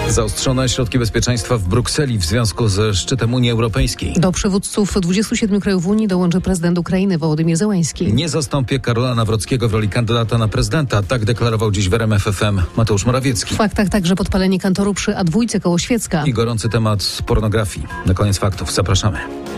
Zaostrzone środki bezpieczeństwa w Brukseli w związku ze szczytem Unii Europejskiej. Do przywódców 27 krajów Unii dołączy prezydent Ukrainy Wołodymyr Zełenski. Nie zastąpię Karola Nawrockiego w roli kandydata na prezydenta. Tak deklarował dziś w RMF FM Mateusz Morawiecki. W faktach także podpalenie kantoru przy A2 koło Świecka. I gorący temat pornografii. Na koniec faktów. Zapraszamy.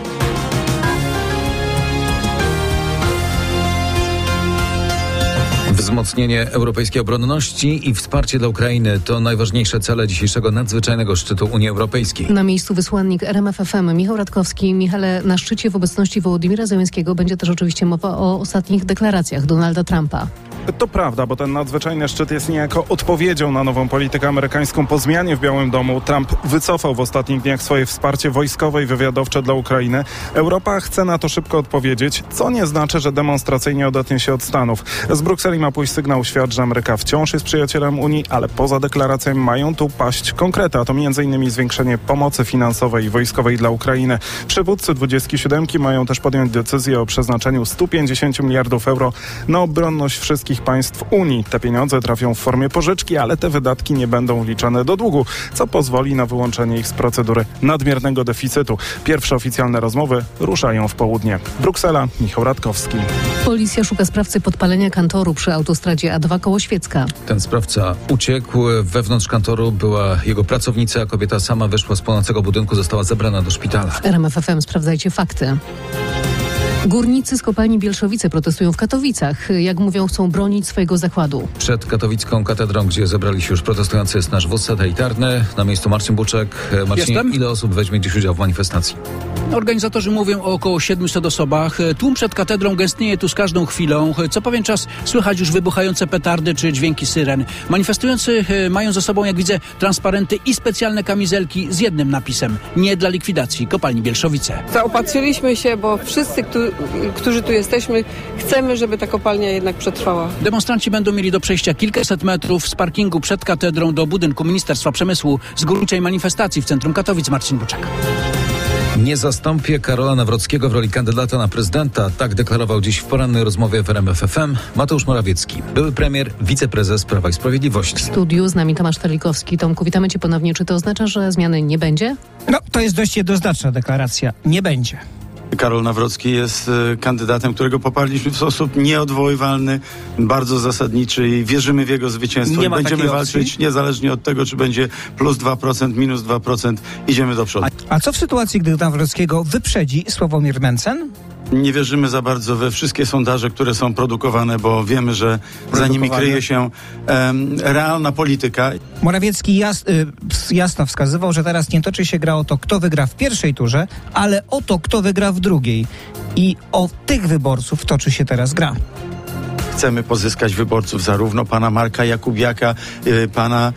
Wzmocnienie europejskiej obronności i wsparcie dla Ukrainy to najważniejsze cele dzisiejszego nadzwyczajnego szczytu Unii Europejskiej. Na miejscu wysłannik RMF FM Michał Radkowski. Michale, na szczycie w obecności Wołodymyra Zełenskiego będzie też oczywiście mowa o ostatnich deklaracjach Donalda Trumpa. To prawda, bo ten nadzwyczajny szczyt jest niejako odpowiedzią na nową politykę amerykańską po zmianie w Białym Domu. Trump wycofał w ostatnich dniach swoje wsparcie wojskowe i wywiadowcze dla Ukrainy. Europa chce na to szybko odpowiedzieć, co nie znaczy, że demonstracyjnie odetnie się od Stanów. Z Brukseli ma pójść sygnał świat, że Ameryka wciąż jest przyjacielem Unii, ale poza deklaracjami mają tu paść konkrety, a to m.in. zwiększenie pomocy finansowej i wojskowej dla Ukrainy. Przywódcy 27 mają też podjąć decyzję o przeznaczeniu 150 miliardów euro na obronność wszystkich państw Unii. Te pieniądze trafią w formie pożyczki, ale te wydatki nie będą wliczane do długu, co pozwoli na wyłączenie ich z procedury nadmiernego deficytu. Pierwsze oficjalne rozmowy ruszają w południe. Bruksela, Michał Radkowski. Policja szuka sprawcy podpalenia kantoru przy autostradzie A2 koło Świecka. Ten sprawca uciekł. Wewnątrz kantoru była jego pracownica, a kobieta sama wyszła z płonącego budynku, została zabrana do szpitala. W RMF FM sprawdzajcie fakty. Górnicy z kopalni Bielszowice protestują w Katowicach. Jak mówią, chcą bronić swojego zakładu. Przed katowicką katedrą, gdzie zebrali się już protestujący, jest nasz wóz satelitarny. Na miejscu Marcin Buczek. Marcin, ile osób weźmie dziś udział w manifestacji? Organizatorzy mówią o około 700 osobach. Tłum przed katedrą gęstnieje tu z każdą chwilą. Co pewien czas słychać już wybuchające petardy czy dźwięki syren. Manifestujący mają ze sobą, jak widzę, transparenty i specjalne kamizelki z jednym napisem: nie dla likwidacji kopalni Bielszowice. Zaopatrzyliśmy się, bo wszyscy, którzy tu jesteśmy, chcemy, żeby ta kopalnia jednak przetrwała. Demonstranci będą mieli do przejścia kilkaset metrów z parkingu przed katedrą do budynku Ministerstwa Przemysłu. Z górniczej manifestacji w centrum Katowic Marcin Buczek. Nie zastąpię Karola Nawrockiego w roli kandydata na prezydenta. Tak deklarował dziś w porannej rozmowie w RMF FM Mateusz Morawiecki, były premier, wiceprezes Prawa i Sprawiedliwości. W studiu z nami Tomasz Telikowski. Tomku, witamy cię ponownie. Czy to oznacza, że zmiany nie będzie? No, to jest dość jednoznaczna deklaracja. Nie będzie. Karol Nawrocki jest kandydatem, którego poparliśmy w sposób nieodwoływalny, bardzo zasadniczy i wierzymy w jego zwycięstwo. Nie ma będziemy walczyć opcji? niezależnie od tego, czy będzie plus 2%, minus 2%. Idziemy do przodu. A co w sytuacji, gdy Nawrockiego wyprzedzi Sławomir Mencen? Nie wierzymy za bardzo we wszystkie sondaże, które są produkowane, bo wiemy, że za nimi kryje się realna polityka. Morawiecki jasno wskazywał, że teraz nie toczy się gra o to, kto wygra w pierwszej turze, ale o to, kto wygra w drugiej. I o tych wyborców toczy się teraz gra. Chcemy pozyskać wyborców zarówno pana Marka Jakubiaka, pana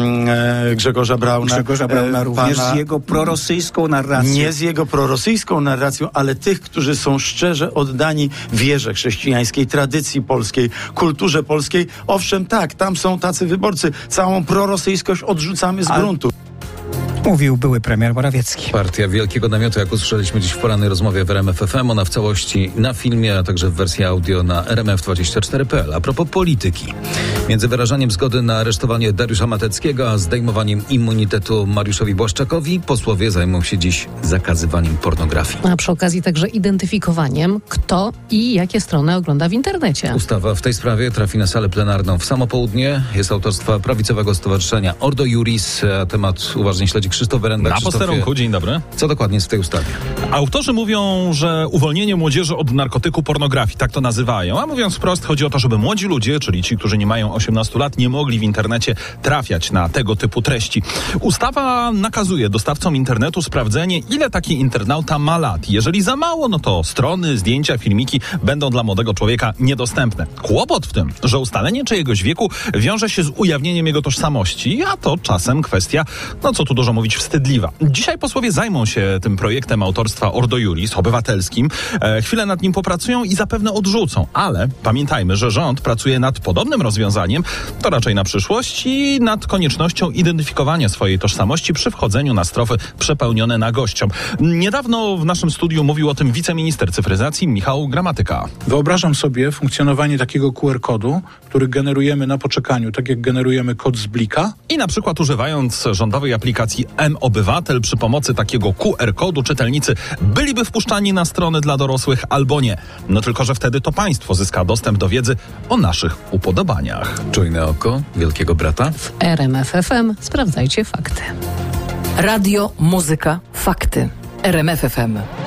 Grzegorza Brauna. Również z jego prorosyjską narracją. Nie z jego prorosyjską narracją, ale tych, którzy są szczerze oddani wierze chrześcijańskiej, tradycji polskiej, kulturze polskiej. Owszem, tak, tam są tacy wyborcy. Całą prorosyjskość odrzucamy z gruntu. Mówił były premier Morawiecki. Partia Wielkiego Namiotu, jak usłyszeliśmy dziś w porannej rozmowie w RMF FM, ona w całości na filmie, a także w wersji audio na rmf24.pl. A propos polityki. Między wyrażaniem zgody na aresztowanie Dariusza Mateckiego, a zdejmowaniem immunitetu Mariuszowi Błaszczakowi, posłowie zajmą się dziś zakazywaniem pornografii. A przy okazji także identyfikowaniem, kto i jakie strony ogląda w internecie. Ustawa w tej sprawie trafi na salę plenarną w samo południe. Jest autorstwa prawicowego stowarzyszenia Ordo Iuris. A temat uważnie śledzi Krzysztof Berenda. Na posterunku, dzień dobry. Co dokładnie jest w tej ustawie? Autorzy mówią, że uwolnienie młodzieży od narkotyku pornografii, tak to nazywają. A mówiąc wprost, chodzi o to, żeby młodzi ludzie, czyli ci, którzy nie mają 18 lat, nie mogli w internecie trafiać na tego typu treści. Ustawa nakazuje dostawcom internetu sprawdzenie, ile taki internauta ma lat. Jeżeli za mało, no to strony, zdjęcia, filmiki będą dla młodego człowieka niedostępne. Kłopot w tym, że ustalenie czyjegoś wieku wiąże się z ujawnieniem jego tożsamości, a to czasem kwestia, no co tu dużo mówić, mówić wstydliwa. Dzisiaj posłowie zajmą się tym projektem autorstwa Ordo Iuris, obywatelskim. Chwilę nad nim popracują i zapewne odrzucą. Ale pamiętajmy, że rząd pracuje nad podobnym rozwiązaniem, to raczej na przyszłość, i nad koniecznością identyfikowania swojej tożsamości przy wchodzeniu na strefy przepełnione nagością. Niedawno w naszym studiu mówił o tym wiceminister cyfryzacji Michał Gramatyka. Wyobrażam sobie funkcjonowanie takiego QR-kodu, który generujemy na poczekaniu, tak jak generujemy kod z blika. I na przykład używając rządowej aplikacji M-Obywatel przy pomocy takiego QR-kodu czytelnicy byliby wpuszczani na strony dla dorosłych albo nie. No tylko, że wtedy to państwo zyska dostęp do wiedzy o naszych upodobaniach. Czujne oko Wielkiego Brata. W RMF FM sprawdzajcie fakty. Radio, muzyka, fakty. RMF FM.